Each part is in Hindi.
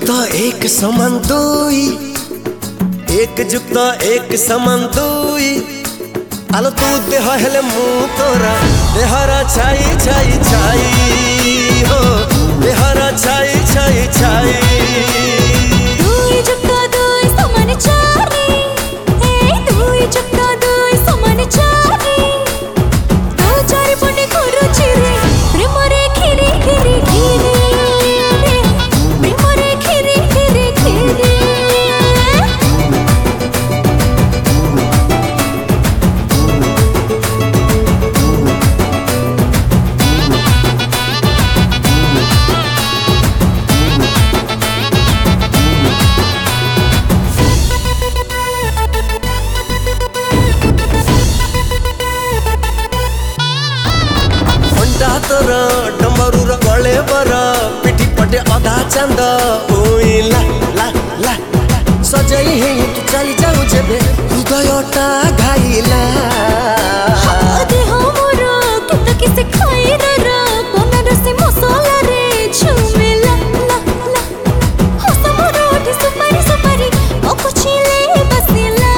जुक्त एक समान दुई, एक जुक्त एक समान दुई। आलो तू देह हेले मु तोरा देहरा छाई छाई छाई हो, देहरा छाई छाई छाई। दुई जुक्त दुई समान चारि, ए दुई जुक्त दुई समान चारि। दो चारि पटे करूछि रे प्रेम रे खिरी खिरी खिरी, प्रेम रे खिरी खिरी खिरी। तोर डम्बरूर गले बर पिठी पटे अधा चांद ओइला ला ला सजाई हे तू चली जाऊ जेबे हृदयटा घाइला। देह मोर केत किसे खाइर र बनारसी मसाला रे झुमेला ला ला। हस मोर ओठी सुपारी सुपारी ओ कुछिले बसिला।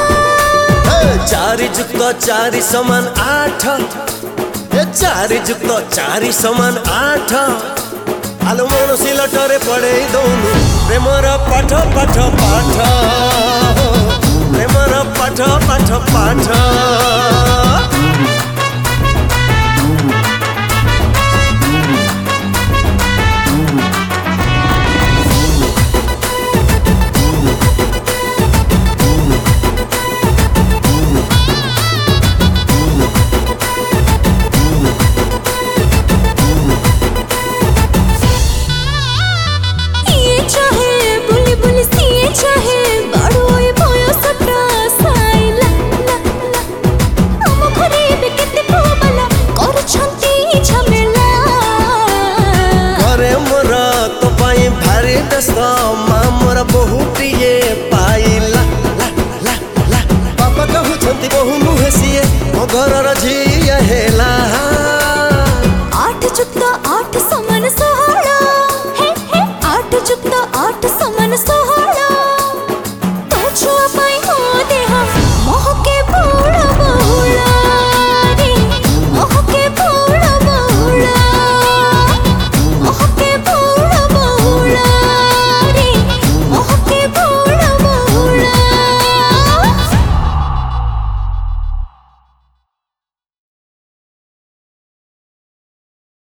चारि जुक्त चारि समान आठ, चारि जुक्त चारि समान आठ। आलो मन सिलटरे पड़े दौनु प्रेमर पाठ पाठ पाठ, प्रेमर पाठ पाठ पाठ।